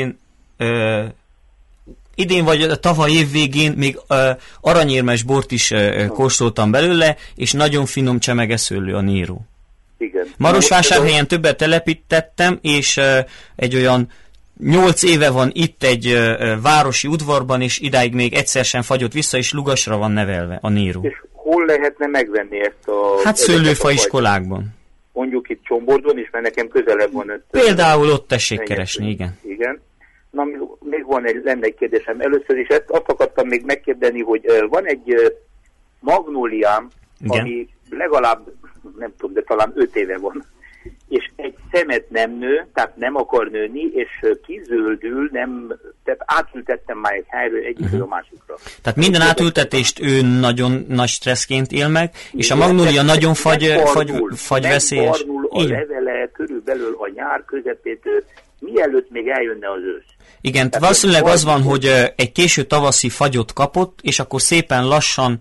idén vagy tavaly év végén még aranyérmes bort is kóstoltam belőle, és nagyon finom csemegeszőlő a Nero. Igen. Marosvásárhelyen többet telepítettem, és egy olyan 8 éve van itt egy városi udvarban, és idáig még egyszer sem fagyott vissza, és lugasra van nevelve a Nero. És hol lehetne megvenni ezt a... Hát szőlőfaiskolákban. Mondjuk itt Csombordon is, mert nekem közelebb van. Például ott tessék keresni, igen. Igen. Na, még lenne egy kérdésem. Először is azt akartam még megkérdeni, hogy van egy magnóliám, ami legalább, nem tudom, de talán 5 éve van, és egy szemet nem nő, tehát nem akar nőni, és kizöldül, tehát átültettem már egy helyről egyikről a másikra. Tehát minden átültetést ő nagyon nagy stresszként él meg, és a magnólia nagyon fagyveszélyes. Megbarnul a levele körülbelül a nyár közepétől, mielőtt még eljönne az ősz. Igen, valószínűleg az van, hogy egy késő tavaszi fagyot kapott, és akkor szépen lassan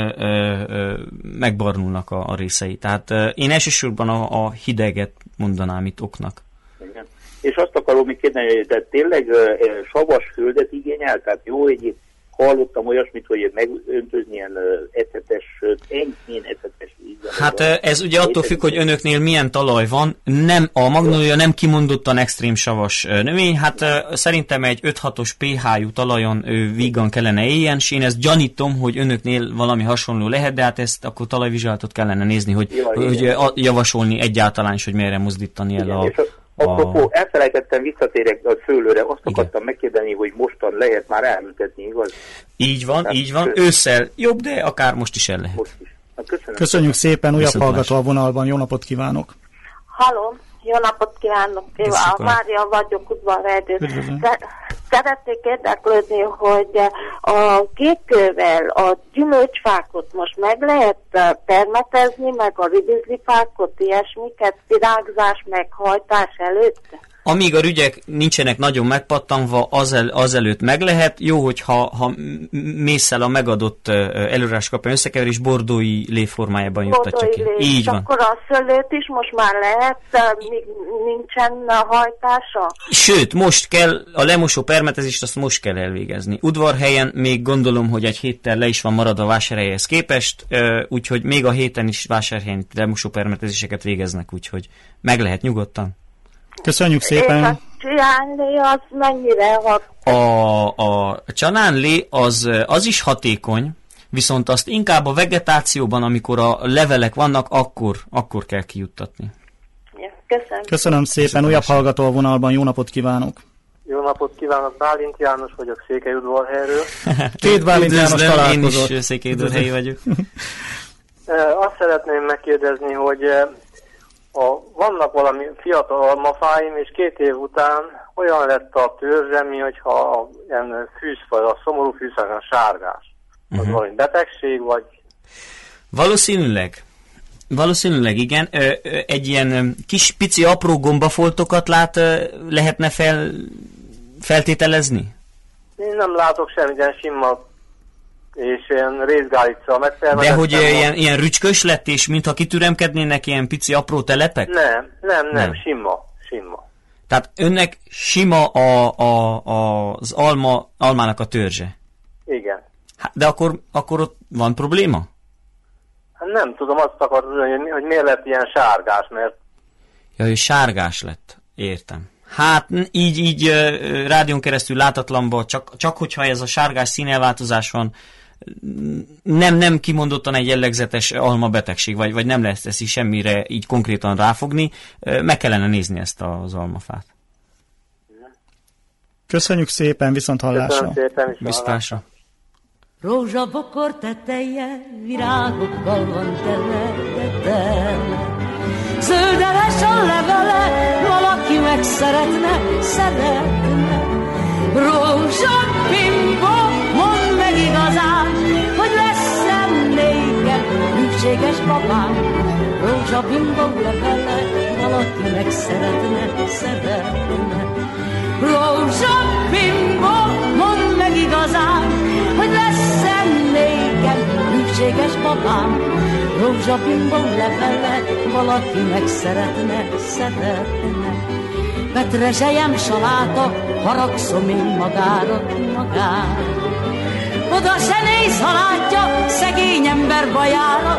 megbarnulnak a részei. Tehát én elsősorban a hideget mondanám itt oknak. Igen. És azt akarom még kérdeni, hogy tehát tényleg savas földet igényel? Tehát jó, hogy hallottam olyasmit, hogy megöntözni ilyen ecetes, enyhén ecetes vízzel. Hát ez ugye attól függ, hogy önöknél milyen talaj van. Nem, a magnólia nem kimondottan extrém savas növény, hát szerintem egy 5-6-os pH-jú talajon vígan kellene éljen, és én ezt gyanítom, hogy önöknél valami hasonló lehet, de hát ezt akkor talajvizsgálatot kellene nézni, hogy javasolni egyáltalán is, hogy merre mozdítani el a... Apropó, elfelejtettem, visszatérek a szőlőre, azt akartam megkérdeni, hogy mostan lehet már elültetni, igaz? Így van, ősszel jobb, de akár most is el lehet. Most is. Köszönjük szépen, újabb hallgató a vonalban, jó napot kívánok! Halló, jó napot kívánok! Mária vagyok, Udvarhelyről. Szeretnék érdeklődni, hogy a kékkővel a gyümölcsfákot most meg lehet permetezni, meg a ribizlifákot, ilyesmiket, virágzás, meghajtás előtt? Amíg a rügyek nincsenek nagyon megpattanva, azelőtt meg lehet. Jó, hogyha mésszel a megadott előrás kapján összekever, és bordói lé formájában juttatja ki. Így van. Akkor a szőlőt is most már lehet, míg nincsen hajtása? Sőt, most kell, a lemosó permetezést azt most kell elvégezni. Udvarhelyen még gondolom, hogy egy héttel le is van marad a vásárhelyhez képest, úgyhogy még a héten is vásárhelyen lemosó permetezéseket végeznek, úgyhogy meg lehet nyugodtan. Köszönjük szépen! És a csinálni az mennyire hat? A csanánlé az is hatékony, viszont azt inkább a vegetációban, amikor a levelek vannak, akkor kell kijuttatni. Ja, köszönöm. Köszönöm szépen, újabb hallgató a vonalban, jó napot kívánok! Jó napot kívánok, Bálint János vagyok, Székelyudvarhelyről. Két Bálint János találkozott. Én is Székelyudvarhelyi vagyok. Azt szeretném megkérdezni, hogy vannak valami fiatal almafáim, és 2 év után olyan lett a törzsem, hogyha ilyen fűzfaj, a szomorú fűzfaj, a sárgás. Az valami betegség, vagy... Valószínűleg igen. Egy ilyen kis pici apró gombafoltokat lehetne feltételezni? Én nem látok semmit, ilyen sima és ilyen részgálica megtermelhettem. De hogy ilyen rücskös lett, és mintha kitüremkednének ilyen pici apró telepek? Nem, sima. Tehát önnek sima az almának a törzse? Igen. De akkor ott van probléma? Hát nem tudom, azt akartam, hogy miért lett ilyen sárgás, mert... Ja, hogy sárgás lett, értem. Hát így rádión keresztül látatlanban, csak hogyha ez a sárgás színelváltozás van, nem kimondottan egy jellegzetes almabetegség, vagy nem lesz ezt semmire így konkrétan ráfogni, meg kellene nézni ezt az almafát. Köszönjük szépen, viszont hallásra. Köszönöm szépen, viszontlátásra. Rózsabokor teteje, virágokkal van tele, zöldeles a levele, valaki meg szeretne. Rózsabimbo, mondd meg igazán, hogy lesz-e néked hűséges babám. Rózsabimbo levele, valaki meg szeretne. Rózsabimbo, mondd meg igazán, hogy lesz-e néked hűséges babám. Rózsabimbo levele, valaki meg szeretne. Petrezselyem saláta, haragszom én magára. Oda se néz, ha látja, szegény ember bajára.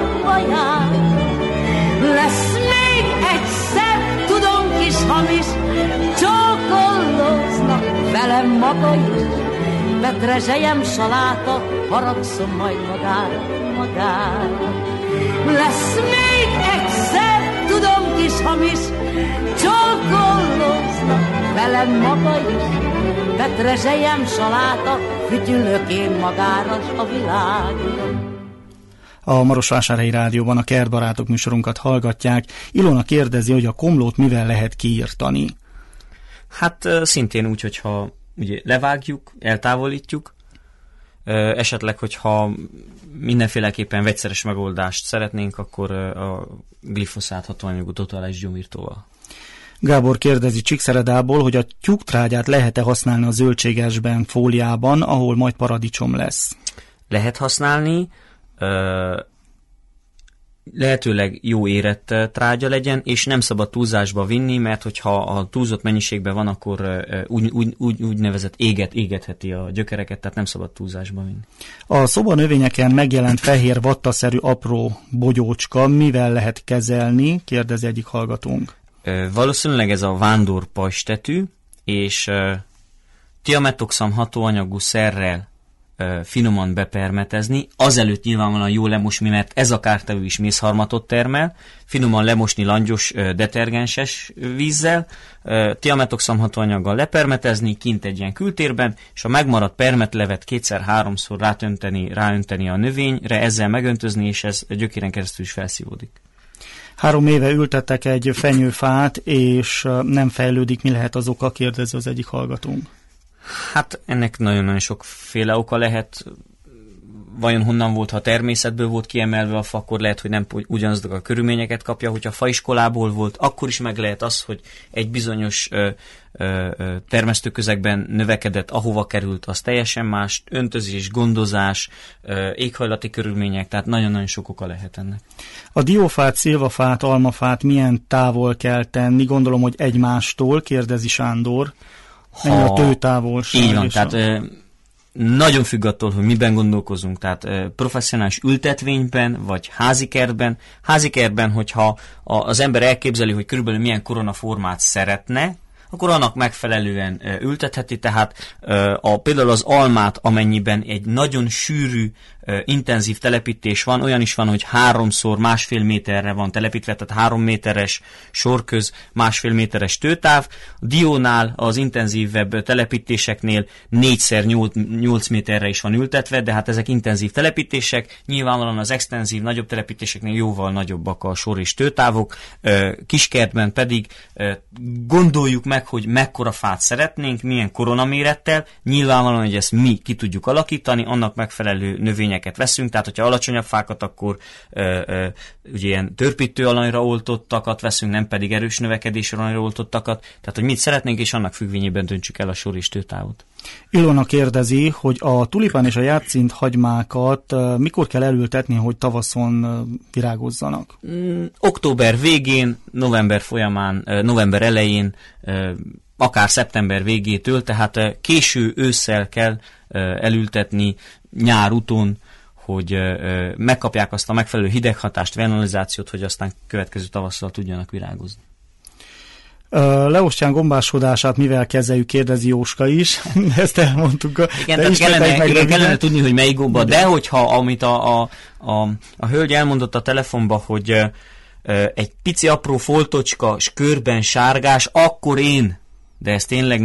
Lesz még egyszer, tudom kis hamis, csókolóznak velem maga is. Petrezselyem saláta, haragszom majd magára. Lesz még egyszer, tudom kis hamis, csókolóznak velem maga is. petrezselyem saláta, fütyülök én magáras a világra. A Marosvásárhelyi Rádióban a Kertbarátok műsorunkat hallgatják. Ilona kérdezi, hogy a komlót mivel lehet kiírtani? Hát szintén úgy, hogyha ugye levágjuk, eltávolítjuk, esetleg, hogyha mindenféleképpen vegyszeres megoldást szeretnénk, akkor a glifoszát hatóanyagú totális gyomírtóval. Gábor kérdezi Csíkszeredából, hogy a tyúktrágyát lehet-e használni a zöldségesben, fóliában, ahol majd paradicsom lesz? Lehet használni, lehetőleg jó érett trágya legyen, és nem szabad túlzásba vinni, mert hogyha a túlzott mennyiségben van, akkor úgynevezett égetheti a gyökereket, tehát nem szabad túlzásba vinni. A szobanövényeken megjelent fehér vattaszerű apró bogyócska mivel lehet kezelni, kérdezi egyik hallgatónk. Valószínűleg ez a vándorpajstetű, és tiametoxam hatóanyagú szerrel finoman bepermetezni, azelőtt nyilvánvalóan jó lemosni, mert ez a kártevő is mézharmatot termel, finoman lemosni langyos detergenses vízzel, tiametoxam hatóanyaggal lepermetezni, kint egy ilyen kültérben, és a megmaradt permetlevet 2-3-szor ráönteni a növényre, ezzel megöntözni, és ez gyökéren keresztül is felszívódik. 3 éve ültettek egy fenyőfát, és nem fejlődik, mi lehet az oka, kérdezi az egyik hallgatónk. Hát ennek nagyon-nagyon sokféle oka lehet. Vajon honnan volt, ha természetből volt kiemelve a fa, akkor lehet, hogy nem ugyanazok a körülményeket kapja, hogyha faiskolából volt, akkor is meg lehet az, hogy egy bizonyos termesztőközegben növekedett, ahova került, az teljesen más, öntözés, gondozás, éghajlati körülmények, tehát nagyon-nagyon sok oka lehet ennek. A diófát, szilvafát, almafát milyen távol kell tenni? Gondolom, hogy egymástól, kérdezi Sándor. A tőtávolság. Így van, tehát nagyon függ attól, hogy miben gondolkozunk, tehát professzionális ültetvényben, vagy házikertben. Házikertben, hogyha az ember elképzeli, hogy körülbelül milyen koronaformát szeretne, akkor annak megfelelően ültetheti, tehát például az almát, amennyiben egy nagyon sűrű, intenzív telepítés van, olyan is van, hogy 3-szor 1,5 méterre van telepítve, tehát 3 méteres sorköz, 1,5 méteres tőtáv. A diónál, az intenzívebb telepítéseknél 4x8 méterre is van ültetve, de hát ezek intenzív telepítések, nyilvánvalóan az extenzív, nagyobb telepítéseknél jóval nagyobbak a sor és tőtávok, kiskertben pedig gondoljuk meg, hogy mekkora fát szeretnénk, milyen koronamérettel, nyilvánvalóan, hogy ezt mi ki tudjuk alakítani, annak megfelelő növényeket veszünk, tehát hogyha alacsonyabb fákat, akkor ugye ilyen törpítő alanyra oltottakat veszünk, nem pedig erős növekedésre alanyra oltottakat, tehát hogy mit szeretnénk, és annak függvényében döntsük el a sor és tőtávot. Ilona kérdezi, hogy a tulipán és a játszint hagymákat mikor kell elültetni, hogy tavaszon virágozzanak? Október végén, november folyamán, november elején, akár szeptember végétől, tehát késő ősszel kell elültetni, nyár után, hogy megkapják azt a megfelelő hideghatást, venalizációt, hogy aztán következő tavasszal tudjanak virágozni. Leostyán gombásodását mivel kezeljük, kérdezi Jóska is. Ezt elmondtuk. Igen, kellene tudni, hogy melyik gomba, de hogyha, amit a hölgy elmondott a telefonba, hogy egy pici apró foltocska, s körben sárgás, akkor de ez tényleg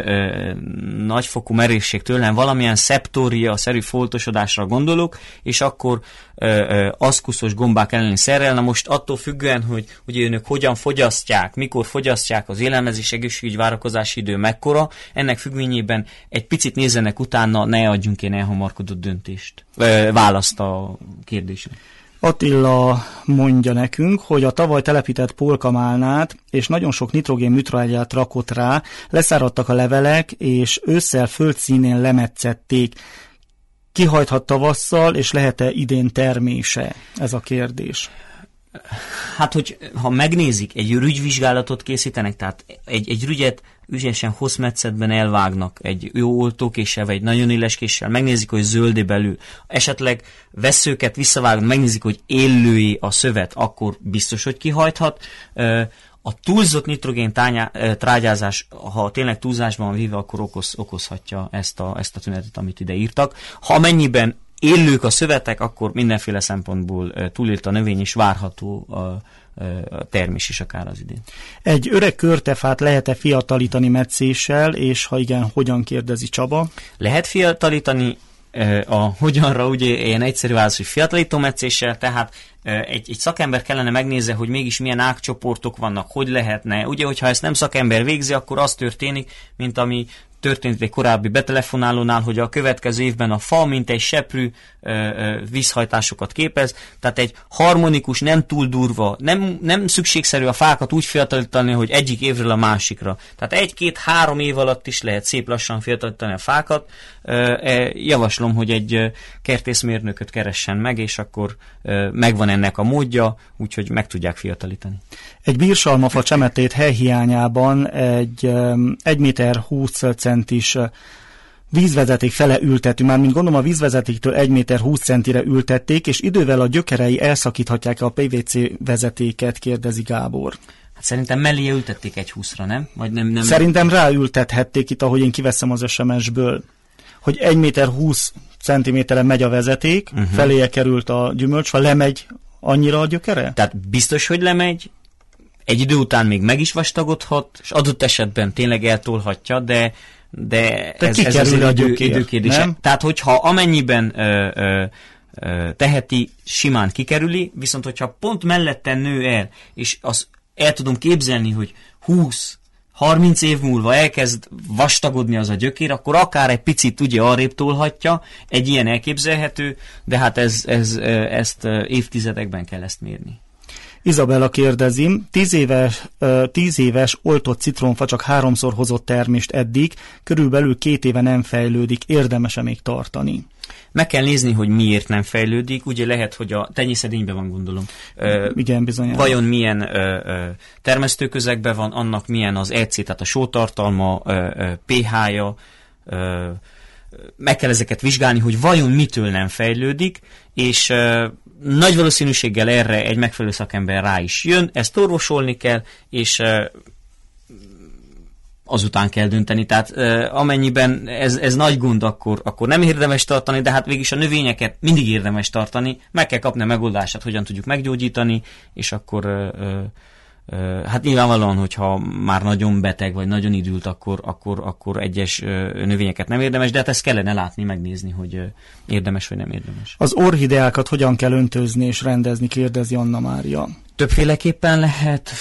nagyfokú merészség tőlem, valamilyen szeptória-szerű foltosodásra gondolok, és akkor aszkuszos gombák elleni szerrel. Na most attól függően, hogy ugye önök hogyan fogyasztják, mikor fogyasztják, az élelmezés, egészségügy, várakozási idő mekkora, ennek függvényében egy picit nézzenek utána, ne adjunk én elhamarkodott választ a kérdésre. Attila mondja nekünk, hogy a tavaly telepített polkamálnát és nagyon sok nitrogén műtrágyát rakott rá, leszáradtak a levelek, és ősszel földszínén lemetszették. Kihajthat tavasszal, és lehet-e idén termése? Ez a kérdés. Hát, hogy ha megnézik, egy rügyvizsgálatot készítenek, tehát egy rügyet ügyesen hosszmetszetben elvágnak egy jó oltókéssel, vagy egy nagyon éles késsel, megnézik, hogy zöldé belül, esetleg vesszőket visszavágnak, megnézik, hogy élői a szövet, akkor biztos, hogy kihajthat. A túlzott nitrogén trágyázás, ha tényleg túlzásban van véve, akkor okozhatja ezt a tünetet, amit ide írtak. Ha amennyiben élők a szövetek, akkor mindenféle szempontból túlélt a növény, és várható a termés is akár az idén. Egy öreg körtefát lehet-e fiatalítani metszéssel, és ha igen, hogyan, kérdezi Csaba? Lehet fiatalítani, a hogyanra ugye ilyen egyszerű válasz, hogy fiatalító metszéssel, tehát egy szakember kellene megnézze, hogy mégis milyen ágcsoportok vannak, hogy lehetne. Ugye, hogyha ezt nem szakember végzi, akkor az történik, mint ami történt egy korábbi betelefonálónál, hogy a következő évben a fa, mint egy seprű vízhajtásokat képez, tehát egy harmonikus, nem túl durva, nem szükségszerű a fákat úgy fiatalítani, hogy egyik évről a másikra. Tehát 1-2-3 év alatt is lehet szép lassan fiatalítani a fákat. Javaslom, hogy egy kertészmérnököt keressen meg, és akkor megvan ennek a módja, úgyhogy meg tudják fiatalítani. Egy bírsalmafa csemetét helyhiányában egy 1 méter 20 centis vízvezeték fele ültetünk, már mint gondolom a vízvezetéktől 1 méter 20 centire ültették, és idővel a gyökerei elszakíthatják a PVC vezetéket, kérdezi Gábor. Hát szerintem mellé ültették egy 20-ra, nem? Vagy nem? Szerintem ráültethették itt, ahogy én kiveszem az SMS-ből, hogy 1 méter 20 centiméteren megy a vezeték, feléje került a gyümölcsfa, lemegy annyira a gyökere? Tehát biztos, hogy lemegy, egy idő után még meg is vastagodhat, és adott esetben tényleg eltolhatja, de ez az időkérdése. Tehát, hogyha amennyiben teheti, simán kikerüli, viszont hogyha pont melletten nő el, és azt el tudom képzelni, hogy 20-30 év múlva elkezd vastagodni az a gyökér, akkor akár egy picit ugye arrébb tolhatja, egy ilyen elképzelhető, de hát ezt évtizedekben kell ezt mérni. Izabella kérdezi, 10 éves oltott citronfa csak 3-szor hozott termést eddig, körülbelül 2 éve nem fejlődik, érdemes-e még tartani? Meg kell nézni, hogy miért nem fejlődik, ugye lehet, hogy a tenyészedényben van, gondolom. Igen, bizonyára. Vajon milyen termesztőközegben van, annak milyen az EC, tehát a sótartalma, pH-ja, meg kell ezeket vizsgálni, hogy vajon mitől nem fejlődik, és nagy valószínűséggel erre egy megfelelő szakember rá is jön, ezt orvosolni kell, és azután kell dönteni. Tehát amennyiben ez nagy gond, akkor nem érdemes tartani, de hát végülis a növényeket mindig érdemes tartani, meg kell kapni a megoldását, hogyan tudjuk meggyógyítani, és akkor hát nyilvánvalóan, hogyha már nagyon beteg, vagy nagyon idült, akkor egyes növényeket nem érdemes, de hát ezt kellene látni, megnézni, hogy érdemes, vagy nem érdemes. Az orchideákat hogyan kell öntözni és rendezni, kérdezi Anna Mária. Többféleképpen lehet,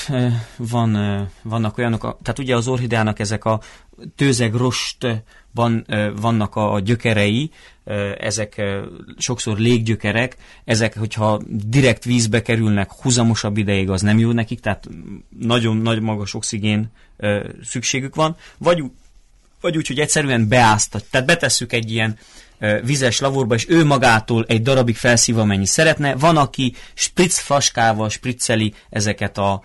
vannak olyanok, tehát ugye az orchideának ezek a tőzeg rostban vannak a gyökerei, ezek sokszor léggyökerek, ezek, hogyha direkt vízbe kerülnek húzamosabb ideig, az nem jó nekik, tehát nagyon nagy magas oxigén szükségük van, vagy úgy, hogy egyszerűen beáztat, tehát betesszük egy ilyen vizes lavorba, és ő magától egy darabig felszív, amennyi szeretne. Van, aki spritzflaskával spricceli ezeket a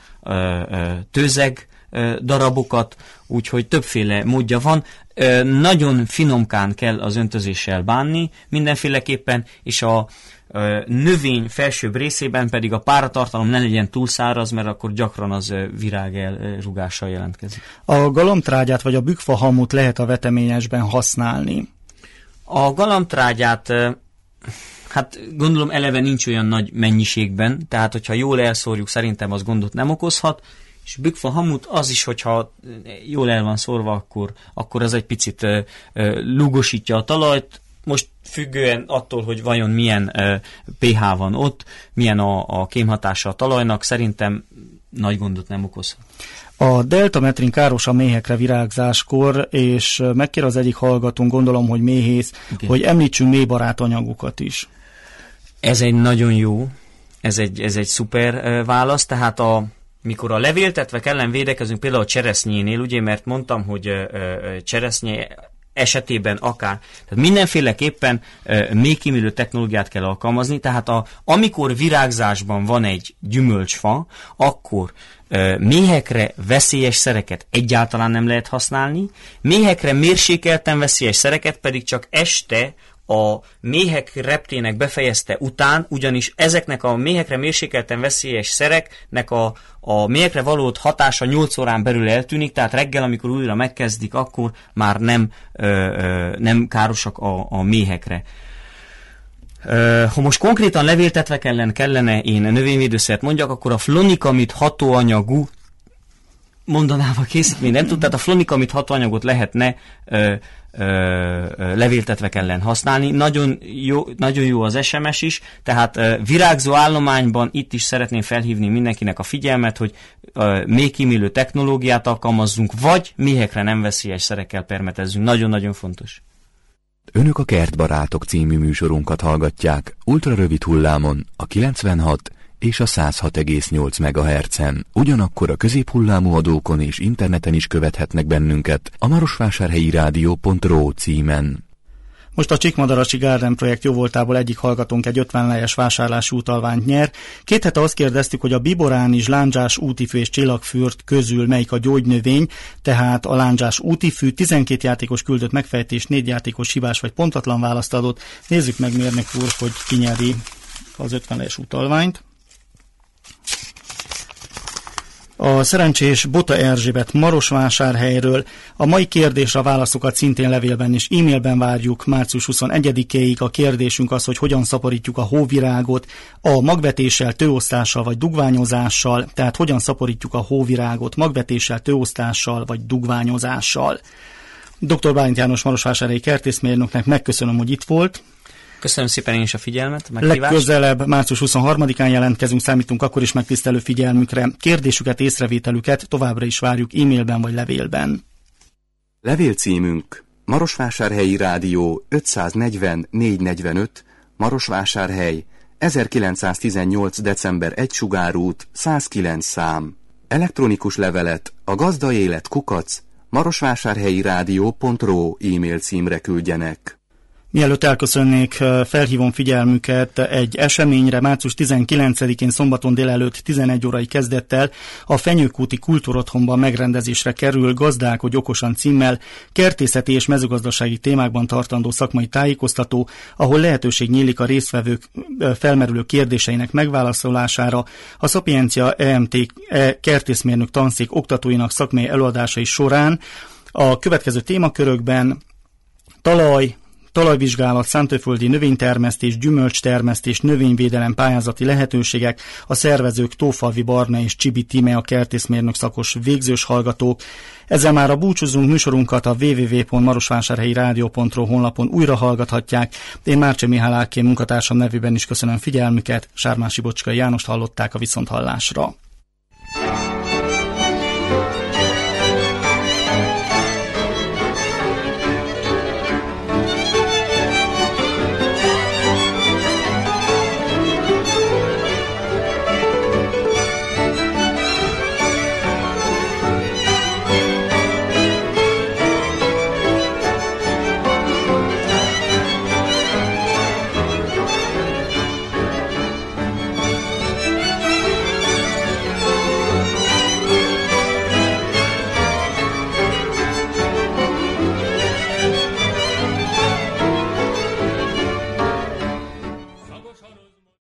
tőzeg darabokat, úgyhogy többféle módja van. Nagyon finomkán kell az öntözéssel bánni mindenféleképpen, és a növény felsőbb részében pedig a páratartalom ne legyen túl száraz, mert akkor gyakran az virág elrugással jelentkezik. A galambtrágyát vagy a bükkfahamut lehet a veteményesben használni? A galambtrágyát, hát gondolom eleve nincs olyan nagy mennyiségben, tehát hogyha jól elszórjuk, szerintem az gondot nem okozhat, és bükkfahamut az is, hogyha jól el van szórva, akkor az egy picit lúgosítja a talajt. Most függően attól, hogy vajon milyen pH van ott, milyen a kémhatása a talajnak, szerintem nagy gondot nem okozhat. A deltametrin káros a méhekre virágzáskor, és megkér az egyik hallgatónk, gondolom, hogy méhész, okay, hogy említsünk méhbarát anyagokat is. Ez egy nagyon jó, ez egy szuper válasz, tehát mikor a levéltetve ellen védekezünk, például a cseresznyénél, ugye, mert mondtam, hogy cseresznye esetében akár. Tehát mindenféleképpen méhkímélő technológiát kell alkalmazni, tehát amikor virágzásban van egy gyümölcsfa, akkor méhekre veszélyes szereket egyáltalán nem lehet használni, méhekre mérsékelten veszélyes szereket pedig csak este a méhek reptének befejezte után, ugyanis ezeknek a méhekre mérsékelten veszélyes szereknek a méhekre való hatása 8 órán belül eltűnik, tehát reggel, amikor újra megkezdik, akkor már nem károsak a méhekre. Ha most konkrétan levéltetvek ellen kellene én növényvédőszert mondjak, akkor a flonikamid hatóanyagú mondanával készítmény nem tud, tehát a flonikamid hatóanyagot lehetne levéltetvek ellen használni. Nagyon jó az SMS is, tehát virágzó állományban itt is szeretném felhívni mindenkinek a figyelmet, hogy még kímélő technológiát alkalmazzunk, vagy méhekre nem veszélyes szerekkel permetezzünk. Nagyon-nagyon fontos. Önök a Kertbarátok című műsorunkat hallgatják ultrarövid hullámon a 96 és a 106,8 MHz-en. Ugyanakkor a középhullámú adókon és interneten is követhetnek bennünket a marosvásárhelyi rádió.ro címen. Most a Csíkmadarasi Garden projekt jóvoltából egyik hallgatónk egy 50 lejes vásárlási utalványt nyer. 2 hete azt kérdeztük, hogy a biboránizs, lándzsás, útifű és csillagfürt közül melyik a gyógynövény, tehát a lándzsás útifű. 12 játékos küldött megfejtést, 4 játékos hibás vagy pontatlan választ adott. Nézzük meg, mérnök úr, hogy kinyeri az 50 lejes utalványt. A szerencsés Bota Erzsébet Marosvásárhelyről. A mai kérdésre a válaszokat szintén levélben és e-mailben várjuk március 21-éig. A kérdésünk az, hogy hogyan szaporítjuk a hóvirágot a magvetéssel, tőosztással vagy dugványozással. Tehát hogyan szaporítjuk a hóvirágot magvetéssel, tőosztással vagy dugványozással. Dr. Bálint János marosvásárhelyi kertészmérnöknek megköszönöm, hogy itt volt. Köszönöm szépen én is a figyelmet, a meghívást. Legközelebb március 23-án jelentkezünk, számítunk akkor is megtisztelő figyelmükre. Kérdésüket, észrevételüket továbbra is várjuk e-mailben vagy levélben. Levélcímünk Marosvásárhelyi Rádió 540 445 Marosvásárhely 1918. december 1 Sugárút 109 szám. Elektronikus levelet a gazdaélet@marosvásárhelyirádió.ro e-mail címre küldjenek. Mielőtt elköszönnék, felhívom figyelmüket egy eseményre. Március 19-én szombaton délelőtt 11 órai kezdettel a Fenyőkúti Kultúrotthonban megrendezésre kerül Gazdálkodj okosan címmel kertészeti és mezőgazdasági témákban tartandó szakmai tájékoztató, ahol lehetőség nyílik a résztvevők felmerülő kérdéseinek megválaszolására. A Szapiencia EMT kertészmérnök tanszék oktatóinak szakmai előadásai során a következő témakörökben talajvizsgálat, szántóföldi növénytermesztés, gyümölcstermesztés, növényvédelem, pályázati lehetőségek, a szervezők Tófalvi Barna és Csibi Tíme, a kertészmérnök szakos végzős hallgatók. Ezzel már a búcsúzunk, műsorunkat a www.marosvásárhelyirádió.ro honlapon újra hallgathatják. Én Márcsé Mihály Ákén munkatársam nevében is köszönöm figyelmüket, Sármási Bocskai Jánost hallották a viszonthallásra.